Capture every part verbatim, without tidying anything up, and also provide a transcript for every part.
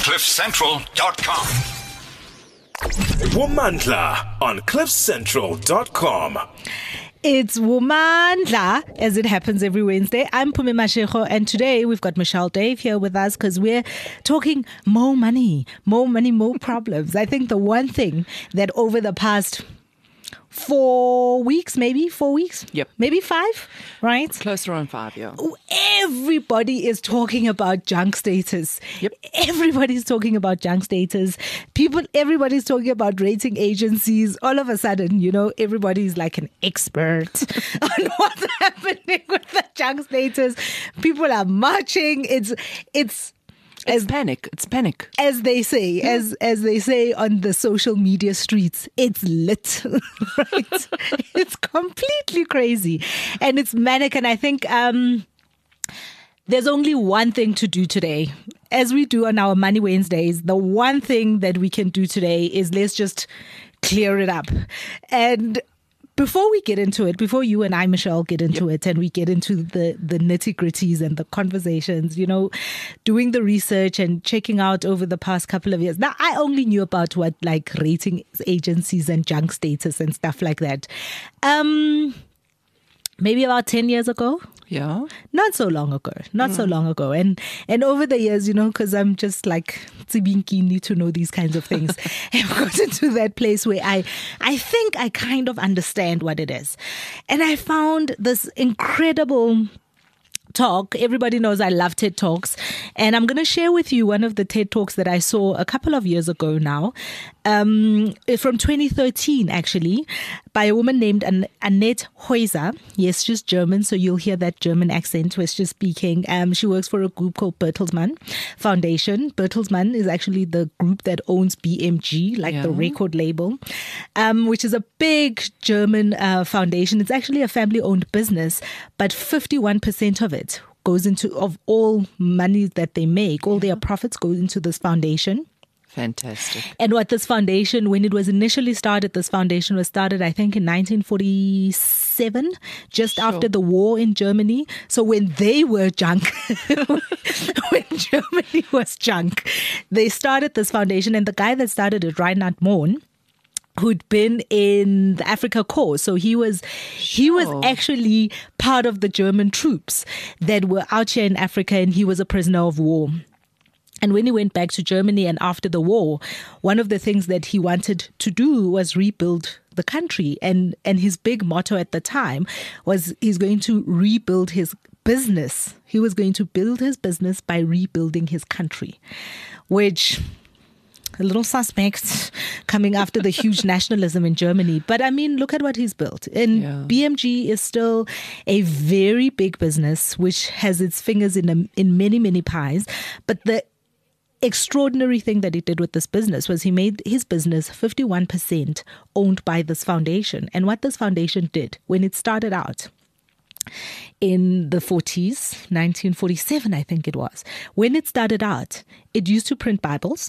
cliff central dot com. Womandla on cliff central dot com. It's Womandla, as it happens every Wednesday. I'm Pumi Mashego, and today we've got Michelle Dave here with us because we're talking more money, more money, more problems. I think the one thing that over the past four weeks, maybe four weeks, Yep. maybe five, right? Close around five, yeah. Everybody is talking about junk status. Yep. Everybody's talking about junk status. People, everybody's talking about rating agencies. All of a sudden, you know, everybody's like an expert on what's happening with the junk status. People are marching. It's, it's, It's as panic. It's panic. as they say, as as they say on the social media streets, it's lit, right? It's completely crazy, and it's manic. And I think um, there's only one thing to do today, as we do on our Money Wednesdays. The one thing that we can do today is let's just clear it up. And before we get into it, before you and I, Michelle, get into Yep. it and we get into the, the nitty-gritties and the conversations, you know, doing the research and checking out over the past couple of years. Now, I only knew about what like rating agencies and junk status and stuff like that. Um, maybe about ten years ago. Yeah. Not so long ago, not so long ago. And and over the years, you know, because I'm just like, need to know these kinds of things. I've gotten to that place where I, I think I kind of understand what it is. And I found this incredible talk. Everybody knows I love TED Talks. And I'm going to share with you one of the TED Talks that I saw a couple of years ago now, um, from twenty thirteen, actually, by a woman named An- Annette Heuser. Yes, she's German, so you'll hear that German accent where she's speaking. Um, she works for a group called Bertelsmann Foundation. Bertelsmann is actually the group that owns B M G, like Yeah. the record label, um, which is a big German uh, foundation. It's actually a family-owned business, but fifty-one percent of it goes into, of all money that they make, all their profits go into this foundation. Fantastic. And what this foundation, when it was initially started, this foundation was started, I think, in nineteen forty-seven, just Sure. after the war in Germany. So when they were junk, when Germany was junk, they started this foundation. And the guy that started it, Reinhard Mohn, who'd been in the Africa Corps. So he was he was Sure. actually part of the German troops that were out here in Africa, and he was a prisoner of war. And when he went back to Germany and after the war, one of the things that he wanted to do was rebuild the country. And, and his big motto at the time was he's going to rebuild his business. He was going to build his business by rebuilding his country, which a little suspect coming after the huge nationalism in Germany. But I mean, look at what he's built. And Yeah. B M G is still a very big business, which has its fingers in a, in many, many pies. But the extraordinary thing that he did with this business was he made his business fifty-one percent owned by this foundation. And what this foundation did when it started out in the forties, nineteen forty-seven, I think it was, when it started out, it used to print Bibles.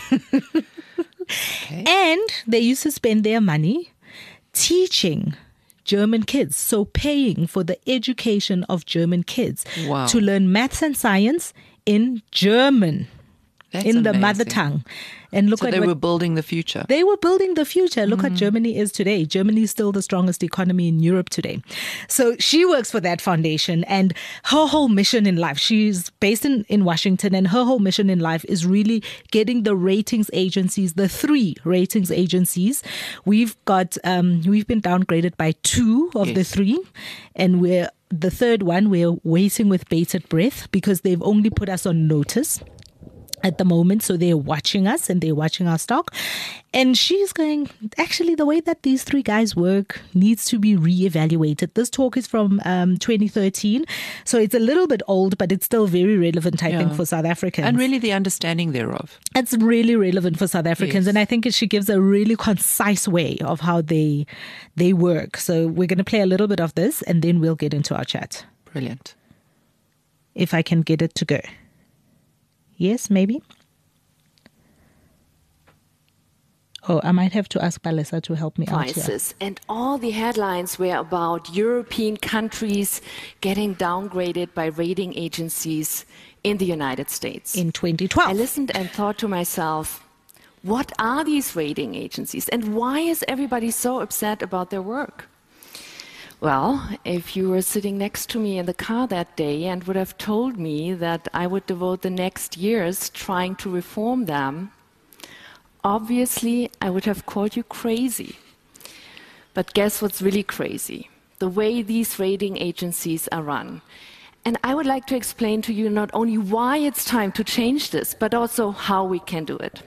Okay. And they used to spend their money teaching German kids, so paying for the education of German kids Wow. to learn maths and science in German, That's in the mother amazing. tongue. And look So at they what were building the future. they were building the future. Look what Germany is today. Germany is still the strongest economy in Europe today. So she works for that foundation, and her whole mission in life, she's based in, in Washington, and her whole mission in life is really getting the ratings agencies, the three ratings agencies. We've got, um, we've been downgraded by two of the Yes. three, and we're the third one, we're waiting with bated breath because they've only put us on notice at the moment. So they're watching us and they're watching our stock. And she's going, actually, the way that these three guys work needs to be reevaluated. This talk is from um, twenty thirteen. So it's a little bit old, but it's still very relevant, I Yeah. think, for South Africans. And really the understanding thereof. It's really relevant for South Africans. Yes. And I think she gives a really concise way of how they they work. So we're going to play a little bit of this and then we'll get into our chat. Brilliant. If I can get it to go. Yes, maybe. Oh, I might have to ask Palesa to help me out here. Prices. And all the headlines were about European countries getting downgraded by rating agencies in the United States. In twenty twelve. I listened and thought to myself, what are these rating agencies and why is everybody so upset about their work? Well, if you were sitting next to me in the car that day and would have told me that I would devote the next years trying to reform them, obviously I would have called you crazy. But guess what's really crazy? The way these rating agencies are run. And I would like to explain to you not only why it's time to change this, but also how we can do it.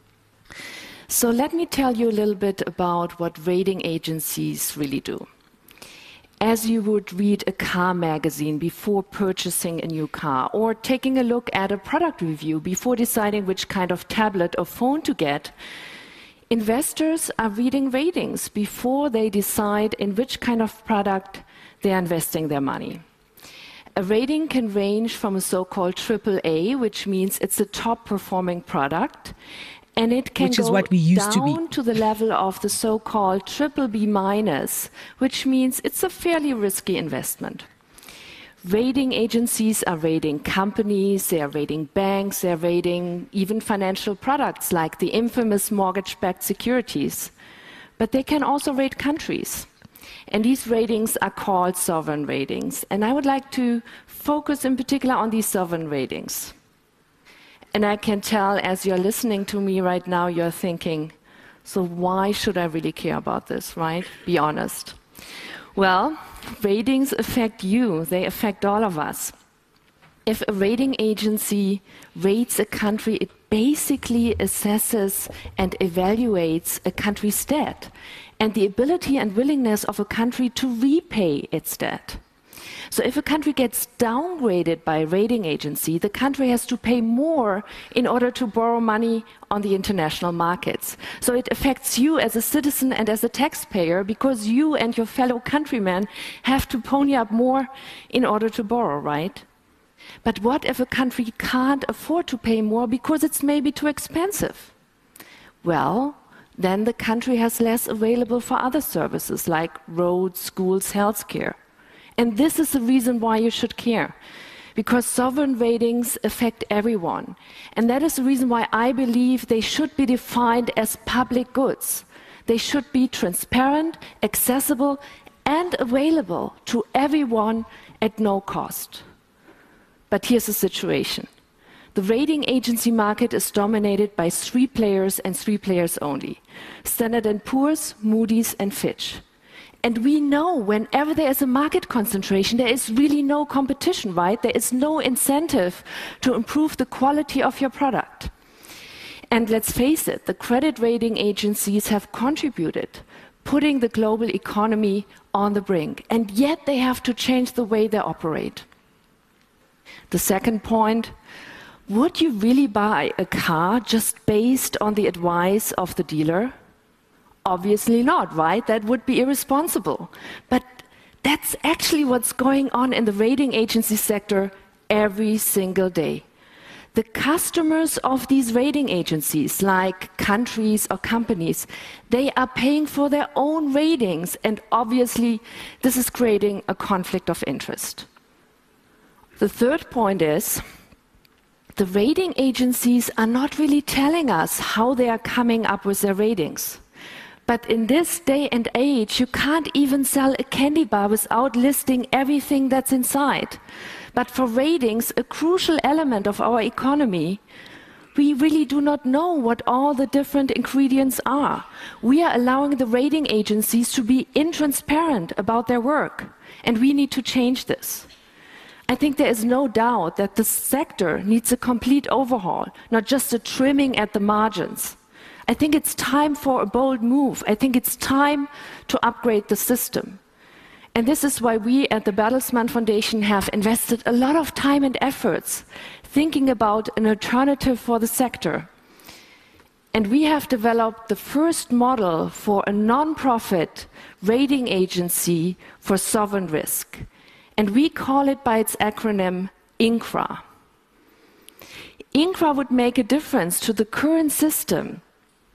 So let me tell you a little bit about what rating agencies really do. As you would read a car magazine before purchasing a new car, or taking a look at a product review before deciding which kind of tablet or phone to get, investors are reading ratings before they decide in which kind of product they are investing their money. A rating can range from a so-called triple A, which means it's a top-performing product, and it can which is go what we used down to be. to the level of the so-called triple B minus, which means it's a fairly risky investment. Rating agencies are rating companies, they are rating banks, they are rating even financial products like the infamous mortgage-backed securities. But they can also rate countries. And these ratings are called sovereign ratings. And I would like to focus in particular on these sovereign ratings. And I can tell, as you're listening to me right now, you're thinking, so why should I really care about this, right? Be honest. Well, ratings affect you. They affect all of us. If a rating agency rates a country, it basically assesses and evaluates a country's debt and the ability and willingness of a country to repay its debt. So if a country gets downgraded by a rating agency, the country has to pay more in order to borrow money on the international markets. So it affects you as a citizen and as a taxpayer because you and your fellow countrymen have to pony up more in order to borrow, right? But what if a country can't afford to pay more because it's maybe too expensive? Well, then the country has less available for other services like roads, schools, healthcare. And this is the reason why you should care, because sovereign ratings affect everyone. And that is the reason why I believe they should be defined as public goods. They should be transparent, accessible, and available to everyone at no cost. But here's the situation. The rating agency market is dominated by three players and three players only: Standard and Poor's, Moody's, and Fitch. And we know whenever there is a market concentration, there is really no competition, right? There is no incentive to improve the quality of your product. And let's face it, the credit rating agencies have contributed, putting the global economy on the brink. And yet they have to change the way they operate. The second point, would you really buy a car just based on the advice of the dealer? Obviously not, right? That would be irresponsible. But that's actually what's going on in the rating agency sector every single day. The customers of these rating agencies, like countries or companies, they are paying for their own ratings, and obviously this is creating a conflict of interest. The third point is, the rating agencies are not really telling us how they are coming up with their ratings. But in this day and age, you can't even sell a candy bar without listing everything that's inside. But for ratings, a crucial element of our economy, we really do not know what all the different ingredients are. We are allowing the rating agencies to be intransparent about their work, and we need to change this. I think there is no doubt that the sector needs a complete overhaul, not just a trimming at the margins. I think it's time for a bold move. I think it's time to upgrade the system. And this is why we at the Bertelsmann Foundation have invested a lot of time and efforts thinking about an alternative for the sector. And we have developed the first model for a non-profit rating agency for sovereign risk. And we call it by its acronym INCRA. INCRA would make a difference to the current system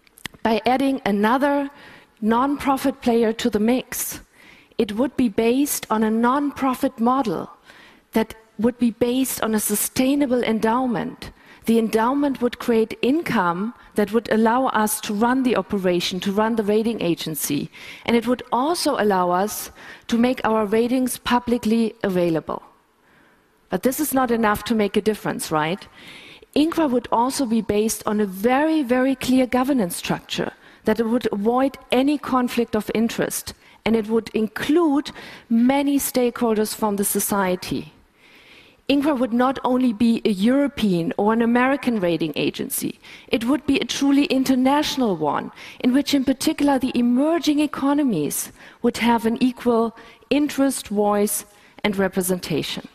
by adding another non-profit player to the mix. It would be based on a non-profit model that would be based on a sustainable endowment. The endowment would create income that would allow us to run the operation, to run the rating agency. And it would also allow us to make our ratings publicly available. But this is not enough to make a difference, right? INCRA would also be based on a very, very clear governance structure that would avoid any conflict of interest. And it would include many stakeholders from the society. INCRA would not only be a European or an American rating agency, it would be a truly international one, in which in particular the emerging economies would have an equal interest, voice, and representation.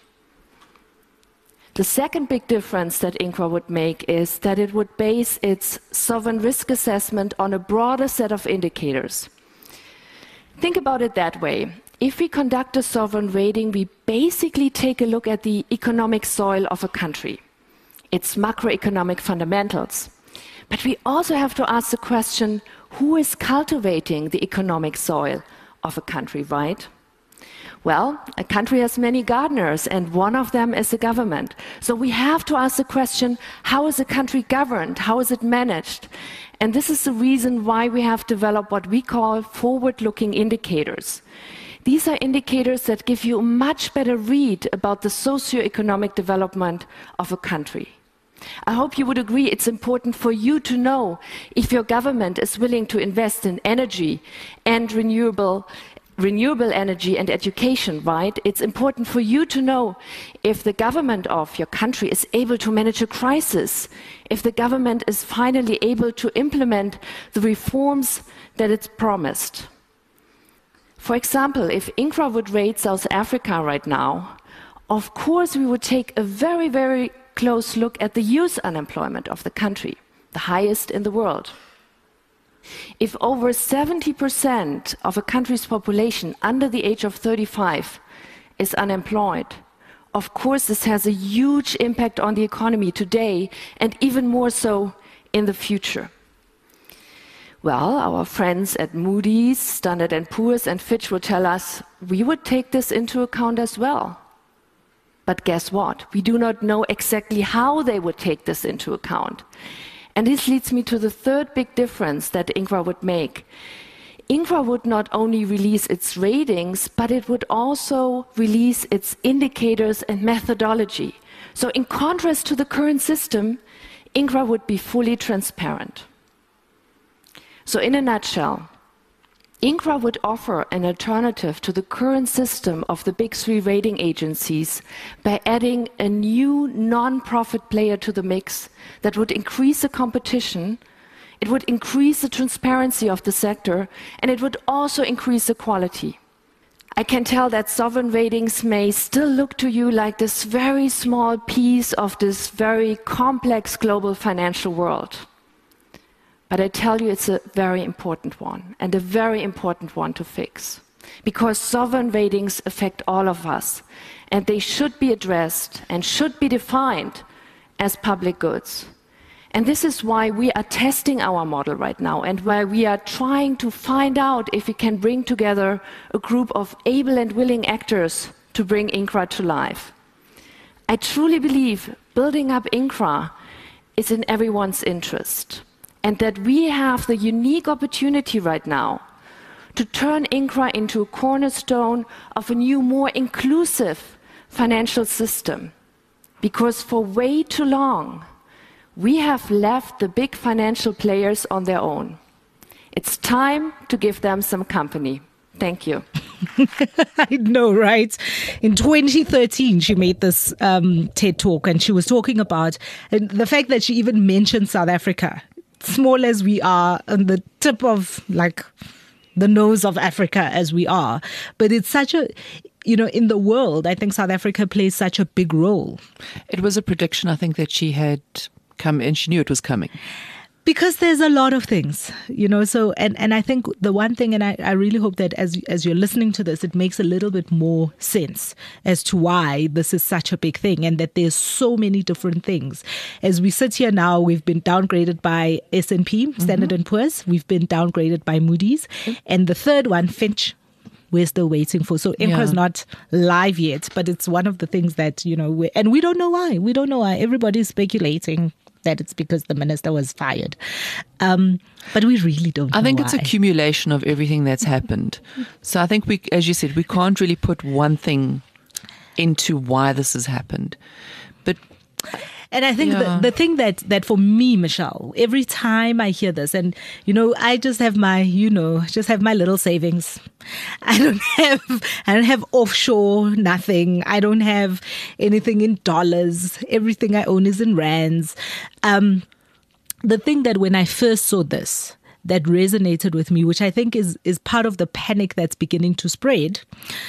The second big difference that INCRA would make is that it would base its sovereign risk assessment on a broader set of indicators. Think about it that way. If we conduct a sovereign rating, we basically take a look at the economic soil of a country, its macroeconomic fundamentals. But we also have to ask the question, who is cultivating the economic soil of a country, right? Well, a country has many gardeners, and one of them is the government. So we have to ask the question, how is a country governed? How is it managed? And this is the reason why we have developed what we call forward-looking indicators. These are indicators that give you a much better read about the socio-economic development of a country. I hope you would agree it's important for you to know if your government is willing to invest in energy and renewable, renewable energy and education, right? It's important for you to know if the government of your country is able to manage a crisis, if the government is finally able to implement the reforms that it's promised. For example, if INCRA would rate South Africa right now, of course we would take a very, very close look at the youth unemployment of the country, the highest in the world. If over seventy percent of a country's population under the age of thirty-five is unemployed, of course this has a huge impact on the economy today and even more so in the future. Well, our friends at Moody's, Standard and Poor's, and Fitch would tell us we would take this into account as well. But guess what? We do not know exactly how they would take this into account. And this leads me to the third big difference that INCRA would make. INCRA would not only release its ratings, but it would also release its indicators and methodology. So in contrast to the current system, INCRA would be fully transparent. So in a nutshell, INCRA would offer an alternative to the current system of the big three rating agencies by adding a new non-profit player to the mix that would increase the competition, it would increase the transparency of the sector, and it would also increase the quality. I can tell that sovereign ratings may still look to you like this very small piece of this very complex global financial world. But I tell you it's a very important one, and a very important one to fix. Because sovereign ratings affect all of us, and they should be addressed and should be defined as public goods. And this is why we are testing our model right now, and why we are trying to find out if we can bring together a group of able and willing actors to bring INCRA to life. I truly believe building up INCRA is in everyone's interest, and that we have the unique opportunity right now to turn INCRA into a cornerstone of a new, more inclusive financial system. Because for way too long, we have left the big financial players on their own. It's time to give them some company. Thank you. I know, right? In twenty thirteen, she made this um, TED Talk, and she was talking about and the fact that she even mentioned South Africa. Small as we are, on the tip of like the nose of Africa as we are. But it's such a, you know, in the world, I think South Africa plays such a big role. It was a prediction, I think, that she had come and she knew it was coming. Because there's a lot of things, you know, so, and, and I think the one thing, and I, I really hope that as, as you're listening to this, it makes a little bit more sense as to why this is such a big thing and that there's so many different things. As we sit here now, we've been downgraded by S and P, Standard and Poor's. We've been downgraded by Moody's. And the third one, Fitch, we're still waiting for. So INCRA's Yeah. not live yet, but it's one of the things that, you know, we and we don't know why. We don't know why. Everybody's speculating that it's because the minister was fired. Um, but we really don't I know think it's why. accumulation of everything that's happened. So I think we, as you said, we can't really put one thing into why this has happened. But And I think Yeah. the, the thing that, that for me, Michelle, every time I hear this, and, you know, I just have my, you know, just have my little savings. I don't have, I don't have offshore, nothing. I don't have anything in dollars. Everything I own is in rands. Um, the thing that when I first saw this, that resonated with me, which I think is, is part of the panic that's beginning to spread,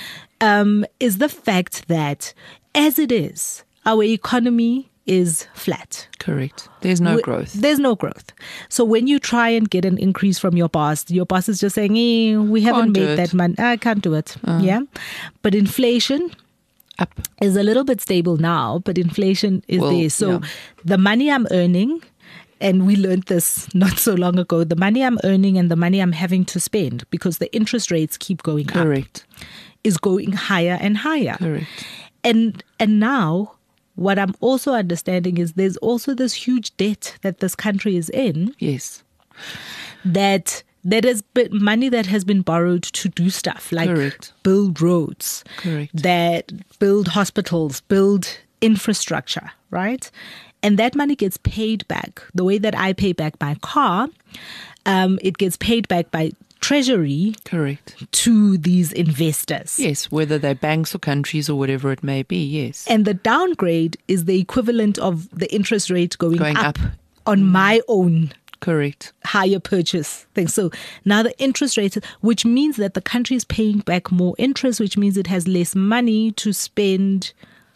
um, is the fact that as it is, our economy is flat. correct. There's no We- growth. There's no growth. So when you try and get an increase from your boss, your boss is just saying, eh, we haven't Can't do made it. that money. I can't do it. Yeah. But inflation Up. is a little bit stable now, but inflation is Well, there. So yeah. the money I'm earning, and we learned this not so long ago, the money I'm earning and the money I'm having to spend, because the interest rates keep going up, Correct. is going higher and higher. Correct. And and now what I'm also understanding is there's also this huge debt that this country is in, Yes. that that is bit- money that has been borrowed to do stuff like Correct. build roads, Correct. that build hospitals, build infrastructure, right? And that money gets paid back the way that I pay back my car. Um, it gets paid back by Treasury Correct. to these investors. Yes, whether they're banks or countries or whatever it may be, yes. And the downgrade is the equivalent of the interest rate going, Going up, up. on my own Correct. higher purchase thing. So now the interest rate, which means that the country is paying back more interest, which means it has less money to spend.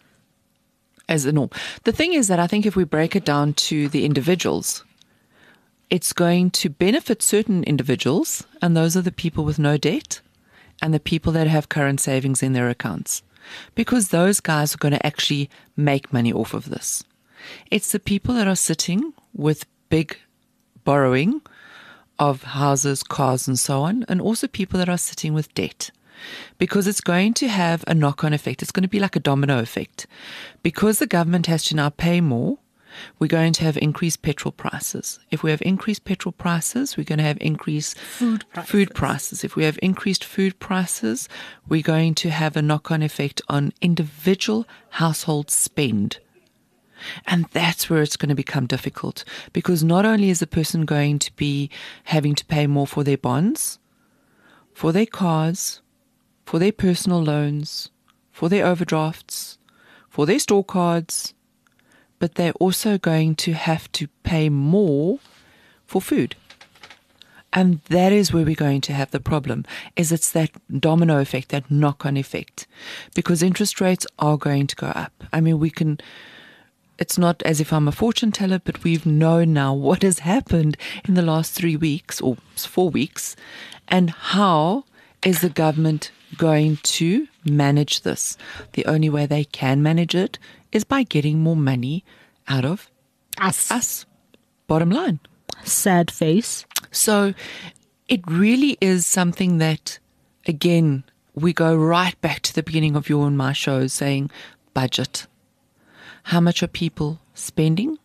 As the norm. The thing is that I think if we break it down to the individuals, it's going to benefit certain individuals, and those are the people with no debt and the people that have current savings in their accounts, because those guys are going to actually make money off of this. It's the people that are sitting with big borrowing of houses, cars, and so on, and also people that are sitting with debt. Because it's going to have a knock-on effect. It's going to be like a domino effect. Because the government has to now pay more, we're going to have increased petrol prices. If we have increased petrol prices, we're going to have increased Food prices. food prices. If we have increased food prices, we're going to have a knock-on effect on individual household spend. And that's where it's going to become difficult, because not only is the person going to be having to pay more for their bonds, for their cars, for their personal loans, for their overdrafts, for their store cards, but they're also going to have to pay more for food. And that is where we're going to have the problem, is it's that domino effect, that knock-on effect, because interest rates are going to go up. I mean, we can, it's not as if I'm a fortune teller, but we've known now what has happened in the last three weeks or four weeks, and how is the government going to manage this? The only way they can manage it is by getting more money out of Us. us. Bottom line. Sad face. So it really is something that, again, we go right back to the beginning of your and my shows saying budget. How much are people spending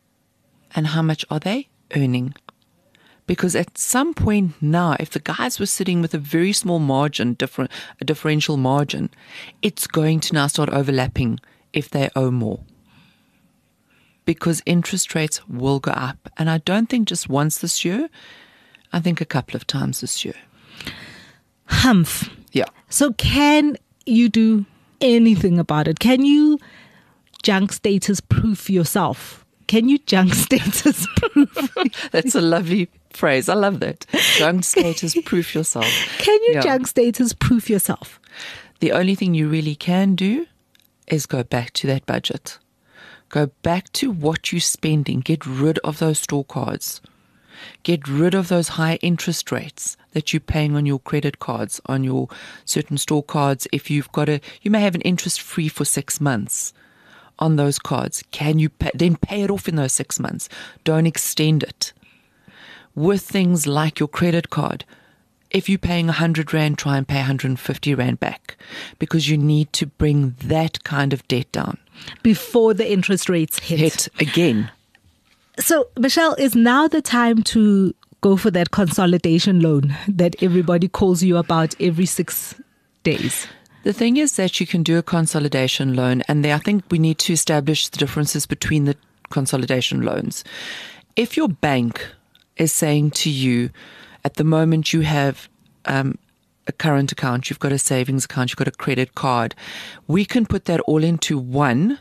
and how much are they earning? Because at some point now, if the guys were sitting with a very small margin, different, a differential margin, it's going to now start overlapping if they owe more. Because interest rates will go up. And I don't think just once this year, I think a couple of times this year. Humph. Yeah. So can you do anything about it? Can you junk status proof yourself? Can you junk status proof? That's a lovely phrase. I love that. Junk status proof yourself. Can you Yeah. junk status proof yourself? The only thing you really can do is go back to that budget. Go back to what you're spending. Get rid of those store cards. Get rid of those high interest rates that you're paying on your credit cards, on your certain store cards. If you've got a, you may have an interest free for six months on those cards. Can you pay, then pay it off in those six months? Don't extend it. With things like your credit card, if you're paying one hundred rand, try and pay one hundred fifty rand back, because you need to bring that kind of debt down before the interest rates hit. Hit again. So, Michelle, is now the time to go for that consolidation loan that everybody calls you about every six days? The thing is that you can do a consolidation loan, and there, I think we need to establish the differences between the consolidation loans. If your bank is saying to you, at the moment you have um, a current account, you've got a savings account, you've got a credit card, we can put that all into one,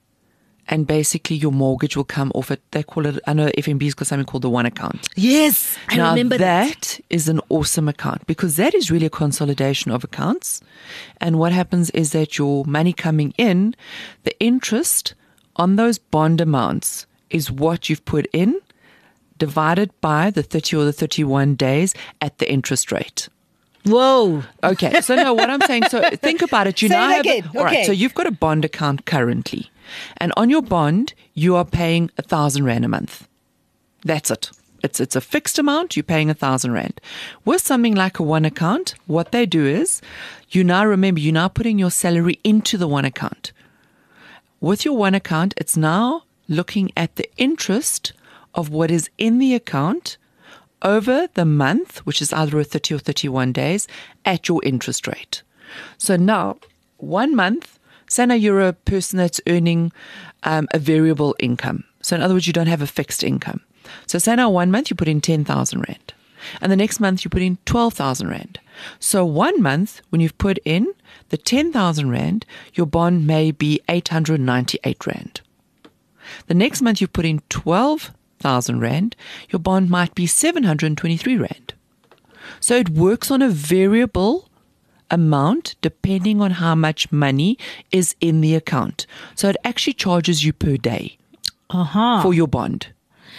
and basically your mortgage will come off it. They call it, I know F N B's got something called the one account. Yes, I now remember that. That is an awesome account, because that is really a consolidation of accounts. And what happens is that your money coming in, the interest on those bond amounts is what you've put in, divided by the thirty or the thirty-one days at the interest rate. Whoa. Okay. So no, what I'm saying, so think about it. You Say now it have, again. all right. Okay. So you've got a bond account currently, and on your bond, you are paying a thousand rand a month. That's it. It's, it's a fixed amount. You're paying a thousand rand. With something like a one account, what they do is you now remember, you're now putting your salary into the one account. With your one account, it's now looking at the interest of what is in the account over the month, which is either a thirty or thirty-one days, at your interest rate. So now, one month, say now you're a person that's earning um, a variable income. So in other words, you don't have a fixed income. So say now one month you put in ten thousand rand, and the next month you put in twelve thousand rand. So one month, when you've put in the ten thousand rand, your bond may be eight hundred ninety-eight rand. The next month you put in twelve thousand rand, your bond might be seven hundred twenty-three rand. So it works on a variable amount depending on how much money is in the account. So it actually charges you per day Uh-huh. for your bond.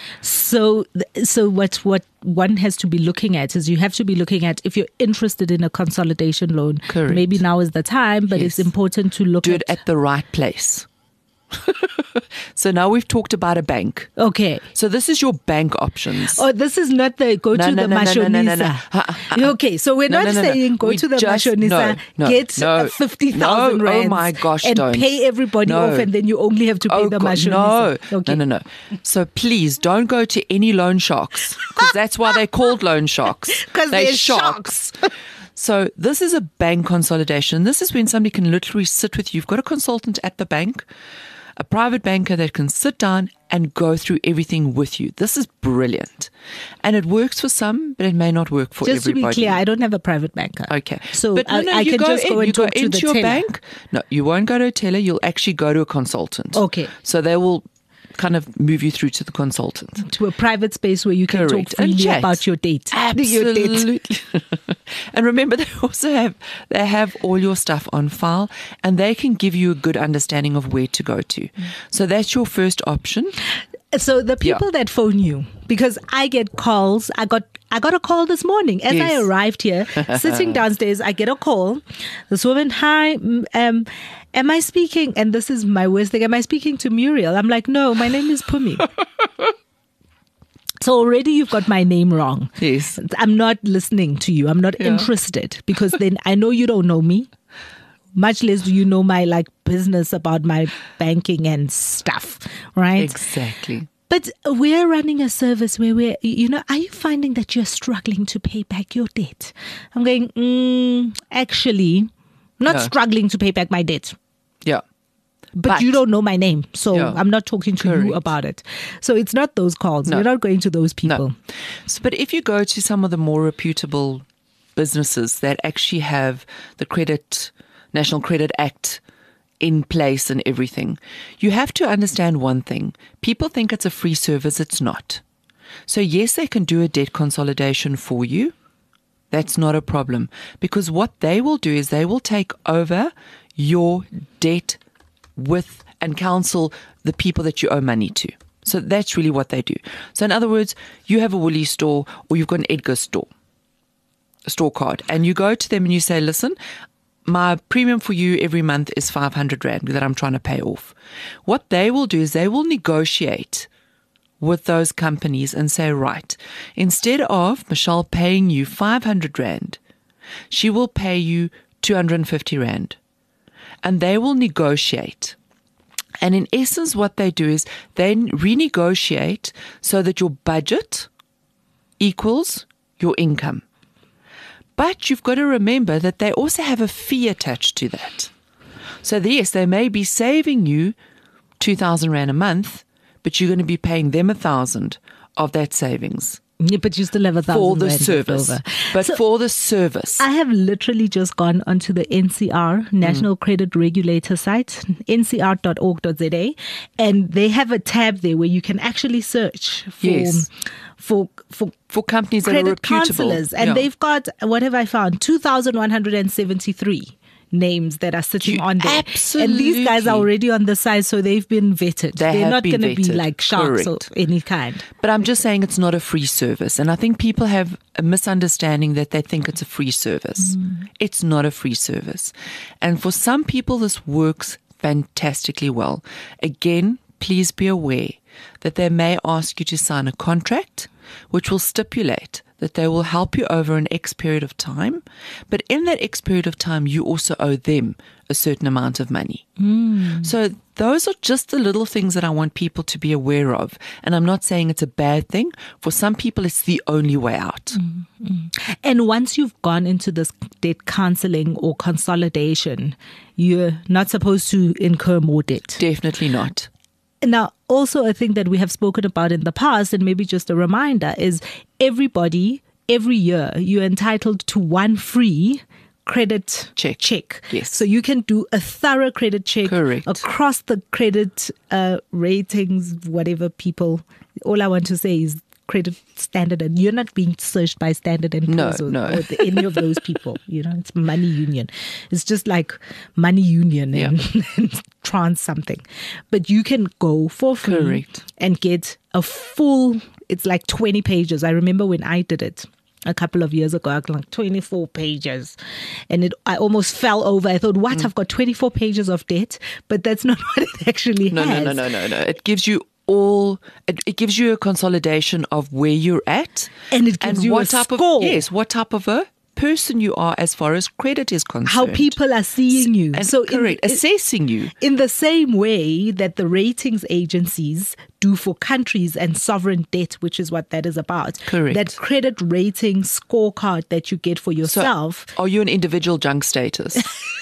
So, th- so what what one has to be looking at is you have to be looking at, if you're interested in a consolidation loan, Correct. maybe now is the time, but Yes. it's important to look Do at, it at the right place. So now we've talked about a bank. okay. So this is your bank options. Oh, this is not the go No, to no, the no, no, no, no, no, no. mashonisa. Uh, uh, uh. Okay, so we're No, not no, no, no. saying go We to the just- mashonisa, no, no, get no. fifty thousand No, oh rands my gosh, and don't. pay everybody No. off, and then you only have to pay Oh, the God, mashonisa. no. Okay. no, no, no. So please don't go to any loan sharks, because that's why they're called loan sharks. 'Cause They're they're sharks. So this is a bank consolidation. This is when somebody can literally sit with you. You've got a consultant at the bank, a private banker that can sit down and go through everything with you. This is brilliant. And it works for some, but it may not work for Just everybody. to be clear, I don't have a private banker. Okay. So but no, I, no, I you can go just in, go and you go talk to into the your teller. bank. No, you won't go to a teller. You'll actually go to a consultant. Okay. So they will kind of move you through to the consultant. To a private space where you can Correct. talk And freely chat. about your date. Your date. Absolutely. And remember, they also have they have all your stuff on file, and they can give you a good understanding of where to go to. So that's your first option. So the people Yeah. that phone you, because I get calls, I got I got a call this morning as I Yes. arrived here, sitting downstairs. I get a call. This woman, hi, m- um, am I speaking? And this is my worst thing. Am I speaking to Muriel? I'm like, no, my name is Pumi. So already you've got my name wrong. Yes. I'm not listening to you. I'm not Yeah. interested, because then I know you don't know me. Much less do you know my like business about my banking and stuff, right? Exactly. But we're running a service where we're, you know, are you finding that you're struggling to pay back your debt? I'm going, mm, actually, not No. struggling to pay back my debt. Yeah. But, But- you don't know my name, so Yeah. I'm not talking to you Correct. about it. So it's not those calls. No. We're not going to those people. No. So, but if you go to some of the more reputable businesses that actually have the credit, National Credit Act in place and everything, you have to understand one thing. People think it's a free service. It's not. So yes, they can do a debt consolidation for you. That's not a problem, because what they will do is they will take over your debt with and counsel the people that you owe money to. So that's really what they do. So in other words, you have a Woolies store or you've got an Edgar's store, a store card, and you go to them and you say, listen, my premium for you every month is five hundred rand that I'm trying to pay off. What they will do is they will negotiate with those companies and say, right, instead of Michelle paying you five hundred rand, she will pay you two hundred fifty rand. And they will negotiate. And in essence, what they do is they renegotiate so that your budget equals your income. But you've got to remember that they also have a fee attached to that. So yes, they may be saving you two thousand rand a month, but you're going to be paying them a thousand of that savings. Yeah, but you still have a thousand for the rand service. left over. But So- for the service. I have literally just gone onto the N C R, National Mm. Credit Regulator site, N C R dot org dot Z A, and they have a tab there where you can actually search for Yes. for for for companies that are credit reputable. counselors, and Yeah. they've got, what have I found, two thousand one hundred seventy-three names that are sitting You- on there. And these guys absolutely. are already on the site, so they've been vetted. They They're have not been going to be vetted. like sharks Correct. or any kind. But I'm just saying it's not a free service. And I think people have a misunderstanding that they think it's a free service. Mm. It's not a free service. And for some people, this works fantastically well. Again, please be aware that they may ask you to sign a contract, which will stipulate that they will help you over an X period of time. But in that X period of time, you also owe them a certain amount of money. Mm. So those are just the little things that I want people to be aware of. And I'm not saying it's a bad thing. For some people, it's the only way out. And once you've gone into this debt counseling or consolidation, you're not supposed to incur more debt. Definitely not. Now, also a thing that we have spoken about in the past, and maybe just a reminder, is everybody, every year, you're entitled to one free credit Check. check. Yes. So you can do a thorough credit check Correct. across the credit uh, ratings, whatever people. All I want to say is credit standard, and you're not being searched by Standard and No, Poor's or, no. or the, any of those people. You know, it's Money Union. It's just like Money Union and, and Trans something. But you can go for free Correct. and get a full. It's like twenty pages. I remember when I did it a couple of years ago, I got like twenty-four pages, and it I almost fell over. I thought, Mm. what? I've got twenty-four pages of debt, but that's not what it actually No, no, has. no, no, no, no. It gives you all, it, it gives you a consolidation of where you're at. And it gives you what a type score. Of, yes, what type of a person you are as far as credit is concerned. How people are seeing you. And so in- correct, in- assessing you. In the same way that the ratings agencies do for countries and sovereign debt, which is what that is about. Correct. That credit rating scorecard that you get for So, yourself. are you an individual junk status?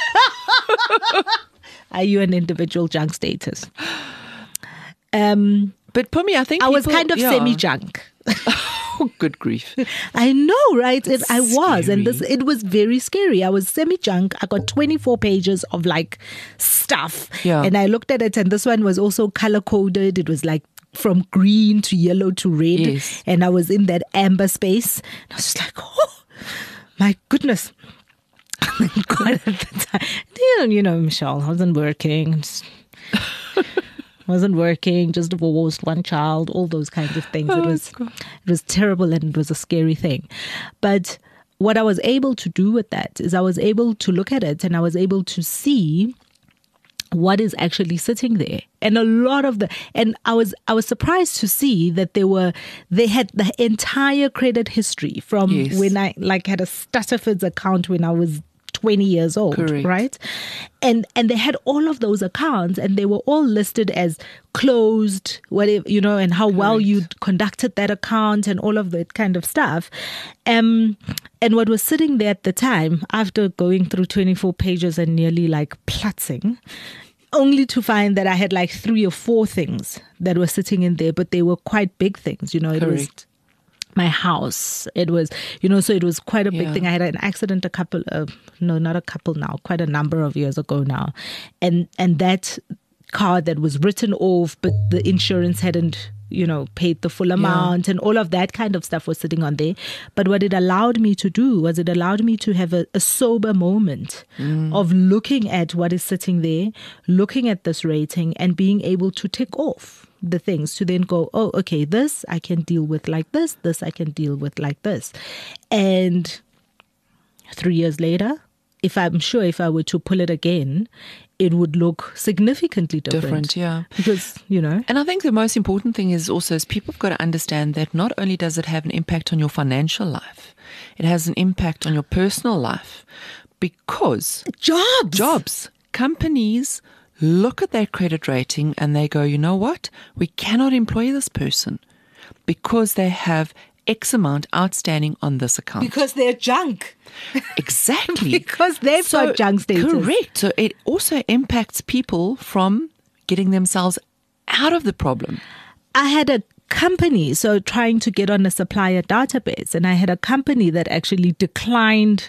Are you an individual junk status? Um, But Pumi, I think I was people- kind of yeah. semi-junk. Oh, good grief. I know, right? It, I was, and this scary. it was very scary. I was semi-junk. I got twenty-four pages of like stuff, Yeah. and I looked at it, and this one was also color coded. It was like from green to yellow to red, Yes. and I was in that amber space. And I was just like, oh my goodness. God, at the time, you know, Michelle, I wasn't working. Just- wasn't working, just divorced, one child, all those kinds of things. Oh, it was it was terrible, and it was a scary thing. But what I was able to do with that is I was able to look at it, and I was able to see what is actually sitting there. And a lot of the and I was I was surprised to see that there were they had the entire credit history from Yes. when I like had a Stutterford's account when I was twenty years old, Correct. right? And and they had all of those accounts, and they were all listed as closed, whatever, you know, and how well Correct. you'd conducted that account and all of that kind of stuff. Um, and what was sitting there at the time, after going through twenty-four pages and nearly like plutzing, only to find that I had like three or four things that were sitting in there, but they were quite big things, you know. It was Correct. my house. It was, you know, so it was quite a big Yeah. thing. I had an accident a couple of, no, not a couple now, quite a number of years ago now. And, and that car that was written off, but the insurance hadn't, you know, paid the full amount, and all of that kind of stuff was sitting on there. But what it allowed me to do was it allowed me to have a, a sober moment of looking at what is sitting there, looking at this rating, and being able to tick off the things to then go, oh, okay, this I can deal with like this, this I can deal with like this. And three years later, if I'm sure if I were to pull it again, it would look significantly different. Different, yeah. Because, you know. And I think the most important thing is also is people have got to understand that not only does it have an impact on your financial life, it has an impact on your personal life because Jobs. jobs, companies look at their credit rating and they go, you know what? We cannot employ this person because they have X amount outstanding on this account. Because they're junk. Exactly. Because they've So, got junk status. Correct. So it also impacts people from getting themselves out of the problem. I had a company, so trying to get on a supplier database, and I had a company that actually declined,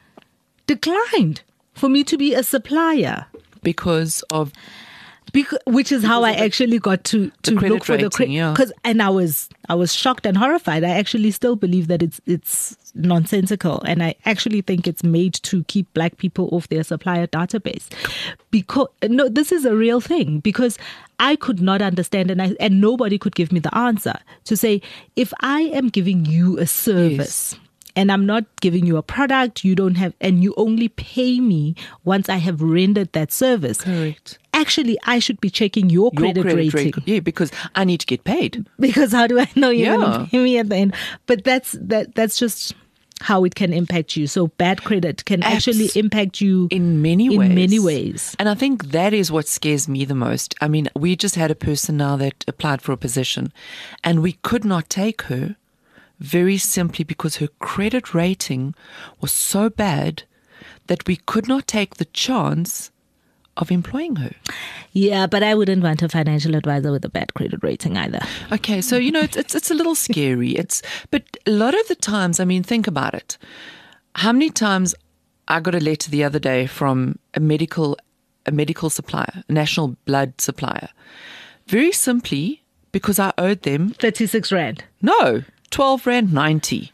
declined for me to be a supplier. Because of Because, which is how I actually got to, to credit look for the rating, credit. yeah. Because and I was I was shocked and horrified. I actually still believe that it's it's nonsensical, and I actually think it's made to keep black people off their supplier database. Because no, this is a real thing. Because I could not understand, and I, and nobody could give me the answer to say, if I am giving you a service. Yes. And I'm not giving you a product, you don't have, and you only pay me once I have rendered that service. Correct. Actually, I should be checking your your credit, credit rating. rate. Yeah, because I need to get paid. Because how do I know you're Yeah. going to pay me at the end? But that's that. That's just how it can impact you. So bad credit can Abs- actually impact you In many in ways. many ways. And I think that is what scares me the most. I mean, we just had a person now that applied for a position and we could not take her very simply because her credit rating was so bad that we could not take the chance of employing her. Yeah, but I wouldn't want a financial advisor with a bad credit rating either. Okay, so you know it's it's, it's a little scary. It's but a lot of the times, I mean, think about it. How many times I got a letter the other day from a medical a medical supplier, a national blood supplier, very simply because I owed them thirty-six rand. no twelve rand ninety.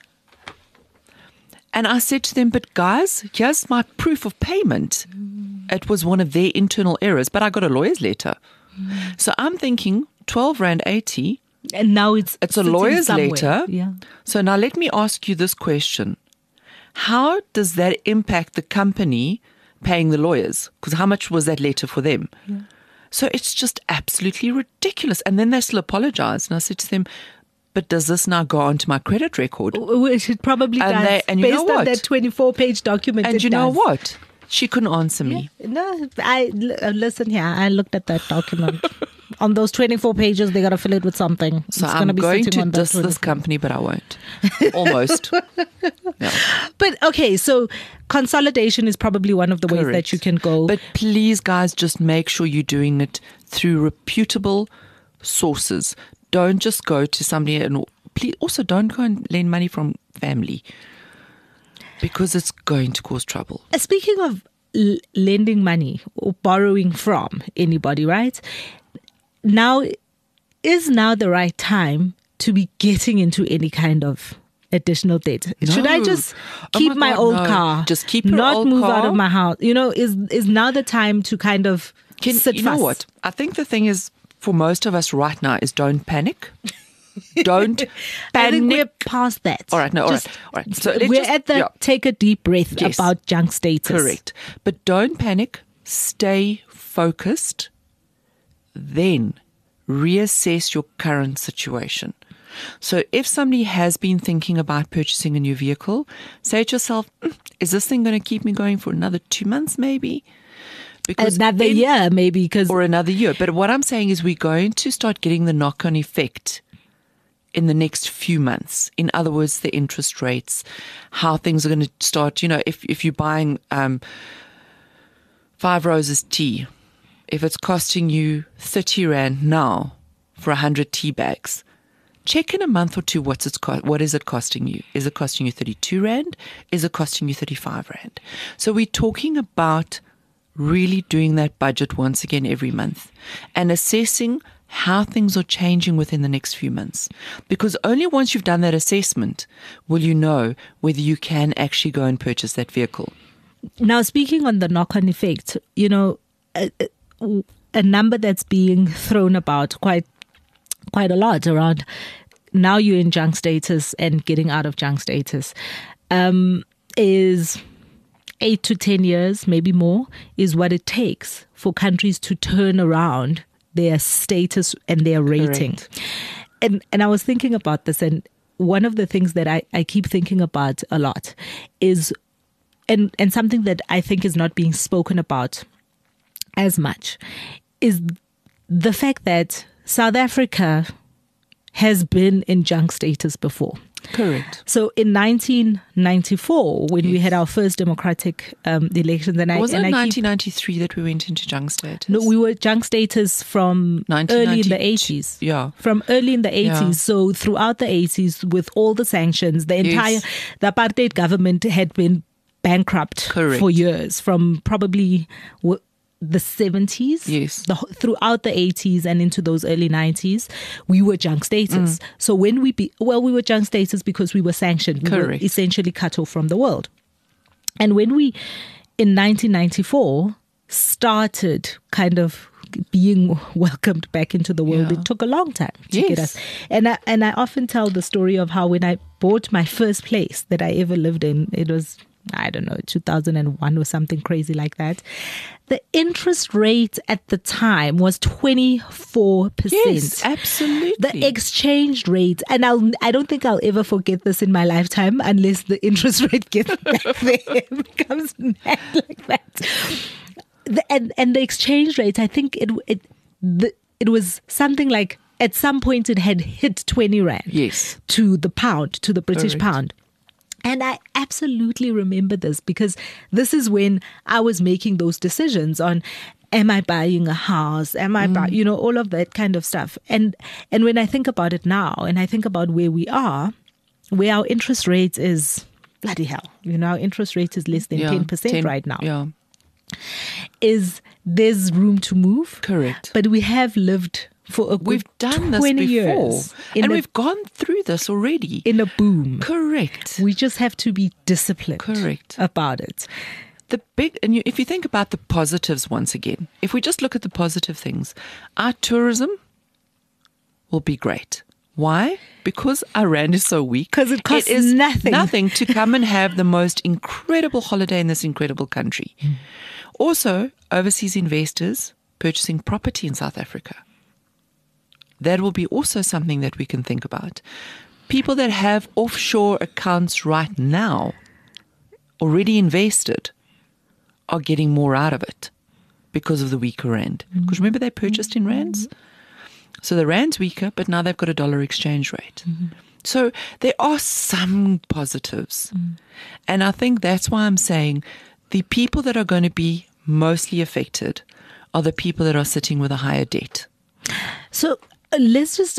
And I said to them, but guys, here's my proof of payment. It was one of their internal errors, but I got a lawyer's letter. So I'm thinking twelve rand eighty. And now it's It's a sitting lawyer's somewhere. letter. Yeah. So now let me ask you this question. How does that impact the company paying the lawyers? Because how much was that letter for them? Yeah. So it's just absolutely ridiculous. And then they still apologize. And I said to them, but does this now go onto my credit record? Which it probably And does. they- and you based know on what? that twenty-four page document. And it you know does. what? She couldn't answer me. No, I l- listen here. I looked at that document. On those twenty-four pages, they got to fill it with something. So It's I'm gonna be going sitting to on that diss this twenty-four. company, but I won't. Almost. Yeah. But okay, so consolidation is probably one of the ways Correct. that you can go. But please, guys, just make sure you're doing it through reputable sources. Don't just go to somebody, and please also don't go and lend money from family because it's going to cause trouble. Uh, Speaking of l- lending money or borrowing from anybody, right? Now is now the right time to be getting into any kind of additional debt? Should I No. just Oh keep my my, God, old no. car? Just keep your not old move out car. of my house. You know, is is now the time to kind of Can, sit you know fast? what? I think the thing is, for most of us right now, is don't panic. Don't I think we're panic. past that. All right, no, all Just- right, all right. So let's we're just- at the yeah. take a deep breath Yes. about junk status. Correct. But don't panic. Stay focused. Then reassess your current situation. So if somebody has been thinking about purchasing a new vehicle, say to yourself, "Mm, is this thing going to keep me going for another two months maybe? Because Another in- year, maybe, because or another year. But what I'm saying is we're going to start getting the knock-on effect in the next few months. In other words, the interest rates, how things are going to start. You know, if, if you're buying um, Five Roses tea, if it's costing you thirty rand now for one hundred tea bags, check in a month or two what's it's co- what is it costing you. Is it costing you thirty-two rand? Is it costing you thirty-five rand? So we're talking about really doing that budget once again every month and assessing how things are changing within the next few months. Because only once you've done that assessment will you know whether you can actually go and purchase that vehicle. Now, speaking on the knock-on effect, you know, a, a- a number that's being thrown about quite quite a lot around now you're in junk status and getting out of junk status, um, is eight to ten years, maybe more, is what it takes for countries to turn around their status and their rating. Correct. And and I was thinking about this, and one of the things that I, I keep thinking about a lot is, and, and something that I think is not being spoken about as much, is the fact that South Africa has been in junk status before. Correct. So in nineteen ninety-four, when Yes. we had our first democratic um, elections, and I Was it and I keep, nineteen ninety-three that we went into junk status? no, we were junk status from early in the eighties. Yeah. From early in the eighties. Yeah. So throughout the eighties, with all the sanctions, the entire Yes. the apartheid government had been bankrupt Correct. for years, from probably w- the seventies, Yes. the, throughout the eighties and into those early nineties, we were junk status. Mm. So when we be well, we were junk status because we were sanctioned. We Correct. were essentially cut off from the world. And when we, in nineteen ninety-four, started kind of being welcomed back into the world, Yeah. it took a long time to Yes. get us. And I, and I often tell the story of how when I bought my first place that I ever lived in, it was, I don't know, two thousand one or something crazy like that. The interest rate at the time was twenty-four percent. Yes, absolutely. The exchange rate, and I'll, I don't think I'll ever forget this in my lifetime unless the interest rate gets back there, it becomes mad like that. The, and, and the exchange rate, I think it it the, it was something like, at some point it had hit twenty rand Yes. to the pound, to the British Correct. pound. And I absolutely remember this because this is when I was making those decisions on, am I buying a house? Am I, buy, you know, all of that kind of stuff. And and when I think about it now, and I think about where we are, where our interest rate is, bloody hell, you know, our interest rate is less than Yeah, ten percent ten right now, Yeah. is there's room to move. Correct. But we have lived for a good We've done this twenty before. years in And a, we've gone through this already. in a boom. Correct. We just have to be disciplined Correct. about it. The big, and you, if you think about the positives once again, if we just look at the positive things, our tourism will be great. Why? Because our rand is so weak. 'Cause it costs is nothing. Nothing to come and have the most incredible holiday in this incredible country. Mm. Also, overseas investors purchasing property in South Africa. That will be also something that we can think about. People that have offshore accounts right now, already invested, are getting more out of it because of the weaker rand. Because remember, they purchased in rands? So the rand's weaker, but now they've got a dollar exchange rate. So there are some positives. And I think that's why I'm saying the people that are going to be mostly affected are the people that are sitting with a higher debt. So uh, let's just,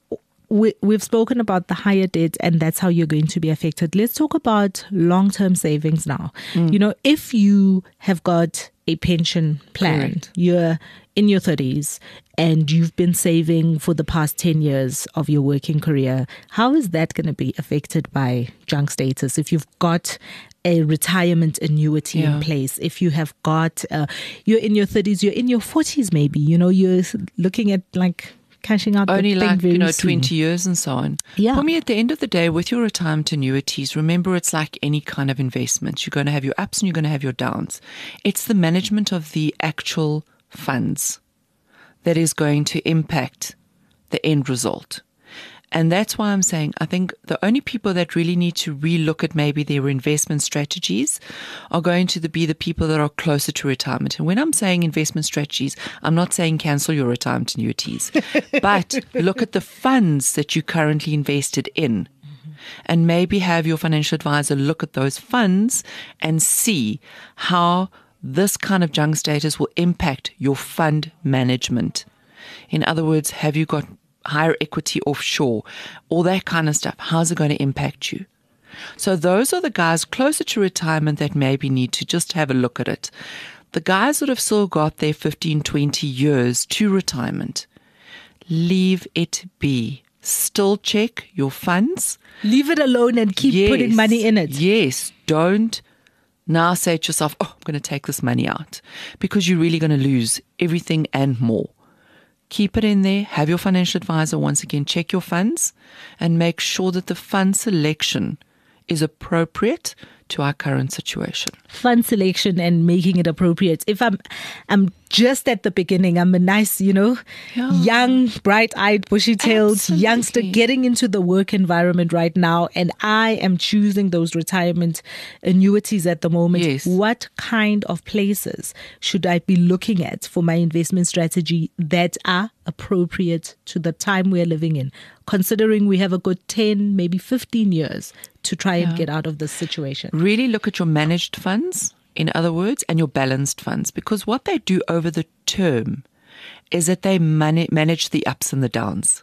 we, we've spoken about the higher debt and that's how you're going to be affected. Let's talk about long-term savings now. Mm. You know, if you have got a pension plan, Correct. you're in your thirties and you've been saving for the past ten years of your working career, how is that going to be affected by junk status? If you've got a retirement annuity Yeah. in place, if you have got, uh, you're in your thirties, you're in your forties maybe, you know, you're looking at like cashing out Only the thing like, very you know, soon. twenty years and so on. Yeah. For me, at the end of the day, with your retirement annuities, remember it's like any kind of investment. You're going to have your ups and you're going to have your downs. It's the management of the actual funds that is going to impact the end result. And that's why I'm saying I think the only people that really need to relook at maybe their investment strategies are going to be the people that are closer to retirement. And when I'm saying investment strategies, I'm not saying cancel your retirement annuities, but look at the funds that you currently invested in. And maybe have your financial advisor look at those funds and see how this kind of junk status will impact your fund management. In other words, have you got higher equity offshore, all that kind of stuff? How's it going to impact you? So those are the guys closer to retirement that maybe need to just have a look at it. The guys that have still got their fifteen, twenty years to retirement, leave it be. Still check your funds. Leave it alone and keep Yes, putting money in it. Yes. Don't now say to yourself, oh, I'm going to take this money out, because you're really going to lose everything and more. keep it in there, have your financial advisor once again check your funds and make sure that the fund selection is appropriate to our current situation. Fund selection and making it appropriate. If I'm I'm just at the beginning, I'm a nice, you know, Yeah. young, bright-eyed, bushy-tailed Absolutely. youngster getting into the work environment right now, and I am choosing those retirement annuities at the moment. Yes. What kind of places should I be looking at for my investment strategy that are appropriate to the time we're living in, considering we have a good ten, maybe fifteen years to try and Yeah. get out of this situation? Really look at your managed funds, in other words, and your balanced funds, because what they do over the term is that they man- manage the ups and the downs.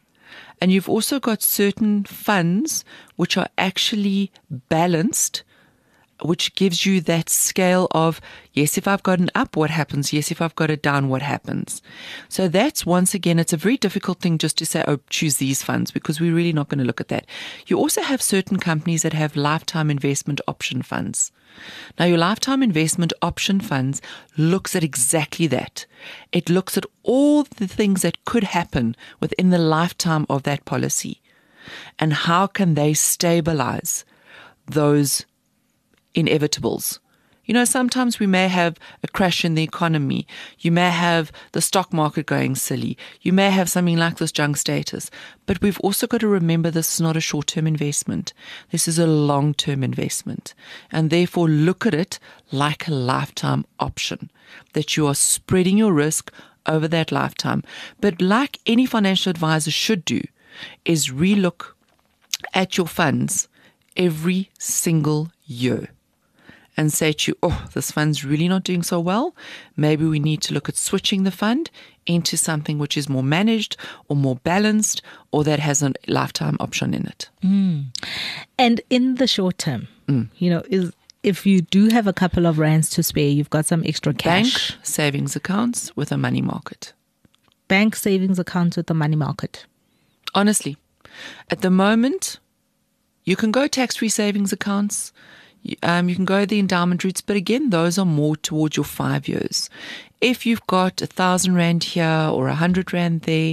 And you've also got certain funds which are actually balanced, which gives you that scale of, yes, if I've got an up, what happens? Yes, if I've got a down, what happens? So that's, once again, it's a very difficult thing just to say, oh, choose these funds, because we're really not going to look at that. You also have certain companies that have lifetime investment option funds. Now, your lifetime investment option funds looks at exactly that. It looks at all the things that could happen within the lifetime of that policy, and how can they stabilize those inevitables. You know, sometimes we may have a crash in the economy. You may have the stock market going silly. You may have something like this junk status. But we've also got to remember this is not a short-term investment. This is a long-term investment. And therefore look at it like a lifetime option, that you are spreading your risk over that lifetime. But like any financial advisor should do, is relook at your funds every single year and say to you, oh, this fund's really not doing so well. Maybe we need to look at switching the fund into something which is more managed or more balanced, or that has a lifetime option in it. And in the short term, Mm. you know, is if you do have a couple of rands to spare, you've got some extra Bank cash. savings accounts with a money market. Bank savings accounts with the money market. Honestly, at the moment, you can go tax-free savings accounts. You- Um, you can go the endowment routes, but again, those are more towards your five years. If you've got a thousand rand here or a hundred rand there,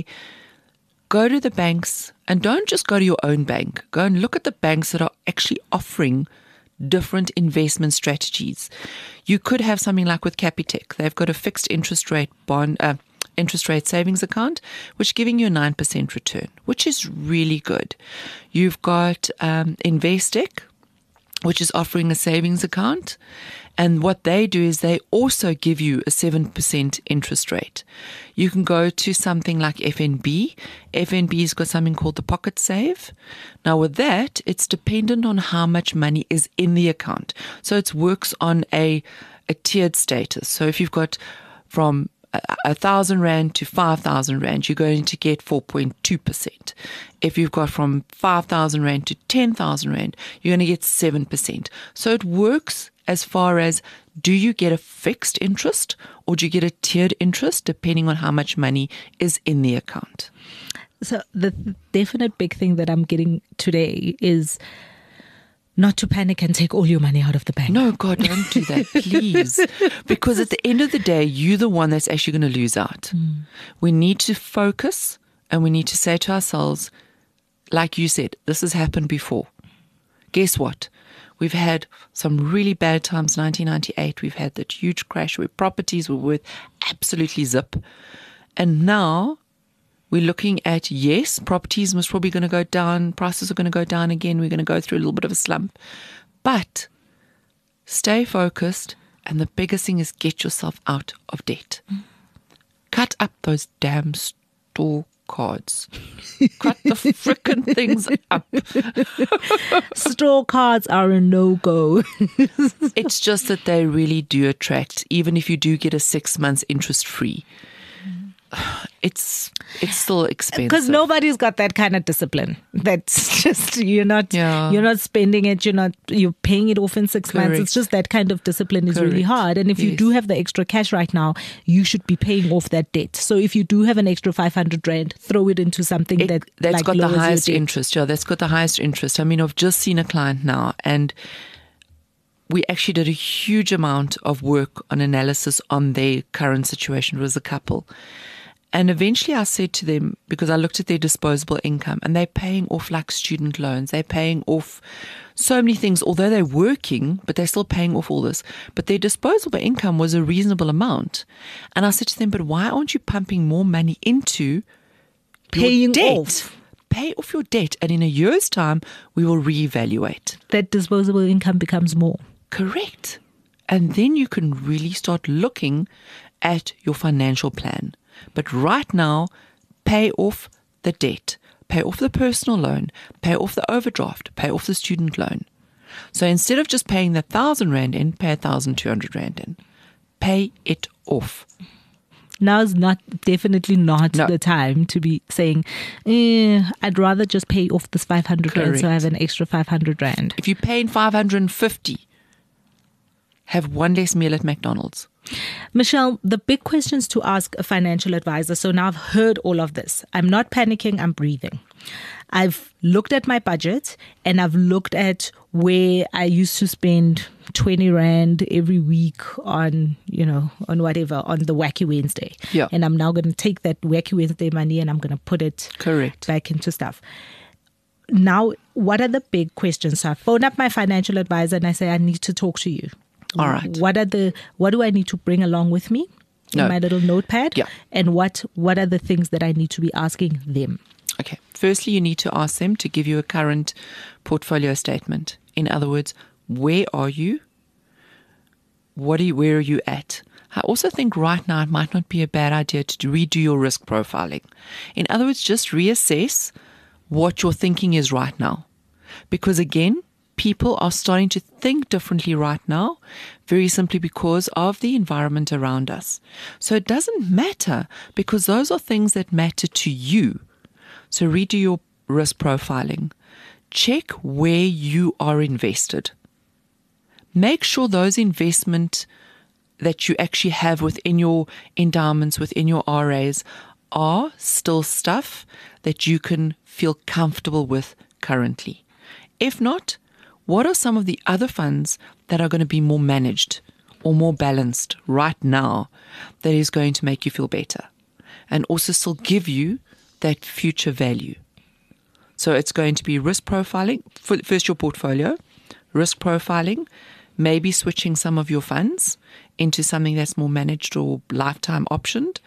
go to the banks, and don't just go to your own bank. Go and look at the banks that are actually offering different investment strategies. You could have something like with Capitec. They've got a fixed interest rate bond, uh, interest rate savings account, which is giving you a nine percent return, which is really good. You've got um, Investec, which is offering a savings account. And what they do is they also give you a seven percent interest rate. You can go to something like F N B. F N B's got something called the Pocket Save. Now with that, it's dependent on how much money is in the account. So it works on a, a tiered status. So if you've got from a, a thousand rand to five thousand rand, you're going to get four point two percent. If you've got from five thousand rand to ten thousand rand, you're going to get seven percent. So it works as far as, do you get a fixed interest or do you get a tiered interest depending on how much money is in the account? So the definite big thing that I'm getting today is not to panic and take all your money out of the bank. No, God, don't do that, please. Because at the end of the day, you're the one that's actually going to lose out. Mm. We need to focus, and we need to say to ourselves, like you said, this has happened before. Guess what? We've had some really bad times. nineteen ninety-eight, we've had that huge crash where properties were worth absolutely zip. And now we're looking at, yes, properties most probably going to go down. Prices are going to go down again. We're going to go through a little bit of a slump. But stay focused. And the biggest thing is get yourself out of debt. Mm. Cut up those damn store cards. Cut the frickin' things up. Store cards are a no-go. It's just that they really do attract, even if you do get a six months interest free. It's it's still expensive because nobody's got that kind of discipline. That's just you're not Yeah. you're not spending it. You're not you're paying it off in six months. Correct. It's just that kind of discipline is really Correct. hard. And if you Yes. do have the extra cash right now, you should be paying off that debt. So if you do have an extra five hundred rand, throw it into something It- that that's like, got the lowers your highest debt. interest. Yeah, that's got the highest interest. I mean, I've just seen a client now, and we actually did a huge amount of work on analysis on their current situation. It was a couple. And eventually I said to them, because I looked at their disposable income, and they're paying off like student loans, they're paying off so many things, although they're working, but they're still paying off all this. But their disposable income was a reasonable amount. And I said to them, but why aren't you pumping more money into Paying your debt? off. Pay off your debt, and in a year's time, we will reevaluate. That disposable income becomes more. Correct. And then you can really start looking at your financial plan. But right now, pay off the debt, pay off the personal loan, pay off the overdraft, pay off the student loan. So instead of just paying the thousand rand in, pay a thousand two hundred rand in. Pay it off. Now is not definitely not No. the time to be saying, eh, I'd rather just pay off this five hundred rand so I Correct. have an extra five hundred rand. If you're paying five hundred fifty, have one less meal at McDonald's. Michelle, the big questions to ask a financial advisor. So now I've heard all of this. I'm not panicking, I'm breathing. I've looked at my budget and I've looked at where I used to spend twenty rand every week on, you know, on whatever, on the Wacky Wednesday. Yeah. And I'm now going to take that Wacky Wednesday money and I'm going to put it Correct. back into stuff. Now, what are the big questions? So I phone up my financial advisor and I say, I need to talk to you. All right. What are the, what do I need to bring along with me in No. my little notepad? Yeah. And what, what are the things that I need to be asking them? Okay. Firstly, you need to ask them to give you a current portfolio statement. In other words, where are you? What are you, where are you at? I also think right now it might not be a bad idea to redo your risk profiling. In other words, just reassess what your thinking is right now. Because again, people are starting to think differently right now, very simply because of the environment around us. So it doesn't matter, because those are things that matter to you. So redo your risk profiling. Check where you are invested. Make sure those investment that you actually have within your endowments, within your R As, are still stuff that you can feel comfortable with currently. If not, what are some of the other funds that are going to be more managed or more balanced right now that is going to make you feel better and also still give you that future value? So it's going to be risk profiling, first your portfolio, risk profiling, maybe switching some of your funds into something that's more managed or lifetime optioned.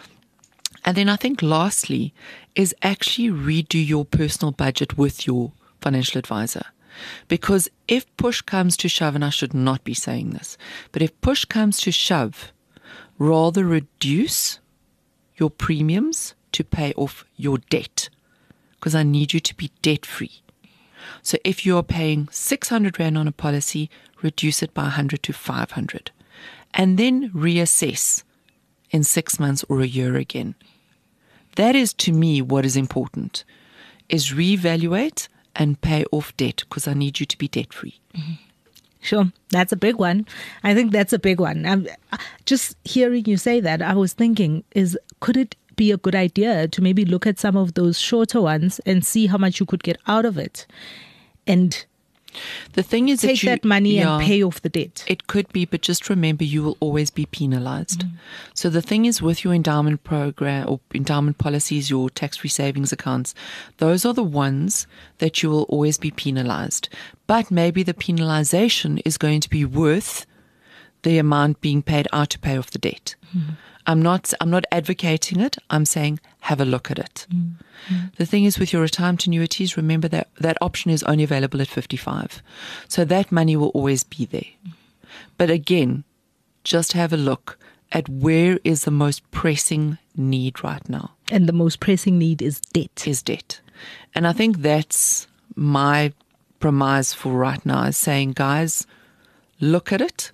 And then I think lastly is actually redo your personal budget with your financial advisor. Because if push comes to shove, and I should not be saying this, but if push comes to shove, rather reduce your premiums to pay off your debt, because I need you to be debt free. So if you are paying six hundred rand on a policy, reduce it by one hundred to five hundred, and then reassess in six months or a year again. That is, to me, what is important, is reevaluate and pay off debt, because I need you to be debt free. Sure, that's a big one. I think that's a big one. I'm, just hearing you say that, I was thinking, is could it be a good idea to maybe look at some of those shorter ones and see how much you could get out of it, and The thing is take that, you, that money yeah, and pay off the debt? It could be, but just remember you will always be penalized. Mm. So the thing is with your endowment program or endowment policies, your tax-free savings accounts, those are the ones that you will always be penalized. But maybe the penalization is going to be worth the amount being paid out to pay off the debt. Mm. I'm not I'm not advocating it. I'm saying have a look at it. Mm. Mm. The thing is with your retirement annuities, remember that that option is only available at fifty-five. So that money will always be there. Mm. But again, just have a look at where is the most pressing need right now. And the most pressing need is debt. Is debt. And I think that's my premise for right now, is saying, guys, look at it,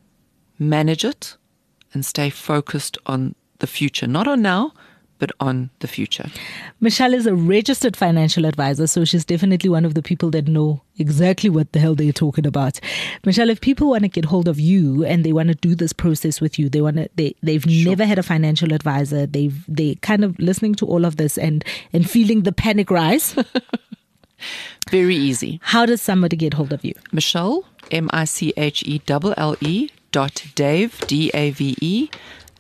manage it, and stay focused on the future. Not on now, but on the future. Michelle is a registered financial advisor, so she's definitely one of the people that know exactly what the hell they're talking about. Michelle, if people want to get hold of you and they want to do this process with you, they want to, they, they've Sure. never had a financial advisor, they've, they kind of listening to all of this and, and feeling the panic rise. Very easy. How does somebody get hold of you? Michelle, M I C H E L L E dot Dave, D A V E,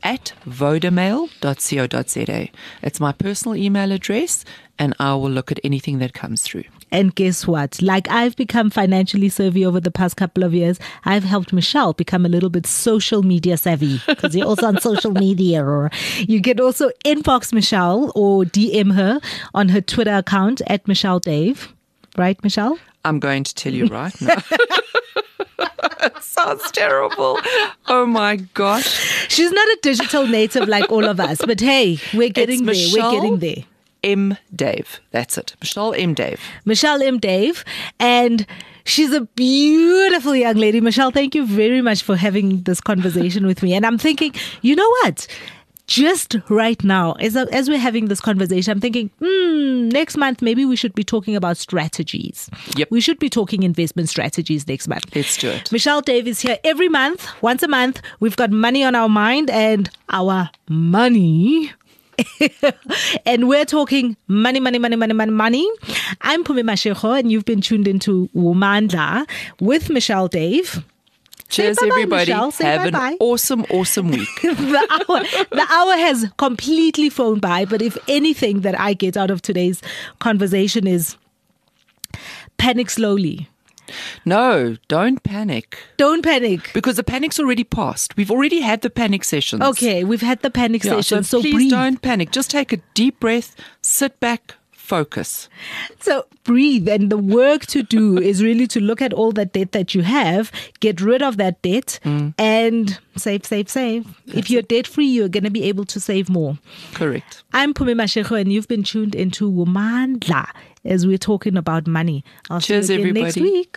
at vodamail dot co dot za. It's my personal email address, and I will look at anything that comes through. And guess what? Like I've become financially savvy over the past couple of years, I've helped Michelle become a little bit social media savvy because you're also on social media. Or you can also inbox Michelle or D M her on her Twitter account at Michelle Dave. Right, Michelle? I'm going to tell you right now. It sounds terrible. Oh my gosh. She's not a digital native like all of us, but hey, we're getting It's there. Michelle We're getting there. M. Dave. That's it. Michelle M. Dave. Michelle M. Dave. And she's a beautiful young lady. Michelle, thank you very much for having this conversation with me. And I'm thinking, you know what? Just right now, as, as we're having this conversation, I'm thinking, hmm, next month, maybe we should be talking about strategies. Yep. We should be talking investment strategies next month. Let's do it. Michelle Dave is here every month, once a month. We've got money on our mind and our money. And we're talking money, money, money, money, money, money. I'm Pumi Mashego, and you've been tuned into Womandla with Michelle Dave. Cheers, Say bye-bye, everybody. Michelle. Say Have bye-bye. an awesome, awesome week. the hour the hour has completely flown by, but if anything that I get out of today's conversation is panic slowly. No, don't panic. Don't panic. Because the panic's already passed. We've already had the panic sessions. Okay, we've had the panic Yeah, session, so, so please breathe. don't panic. Just take a deep breath, sit back, focus. So breathe, and the work to do is really to look at all that debt that you have, get rid of that debt, mm. and save, save, save. That's if you're debt free, you're going to be able to save more. Correct. I'm Pumi Mashego, and you've been tuned into Womandla as we're talking about money. I'll Cheers, see you again everybody. next week.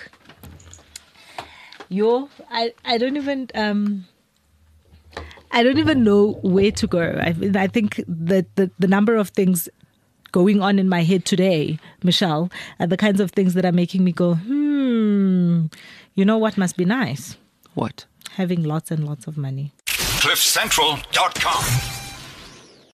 Yo, I, I don't even um I don't even know where to go. I I think that the, the number of things going on in my head today, Michelle, are the kinds of things that are making me go, hmm, you know what must be nice? What? Having lots and lots of money. cliff central dot com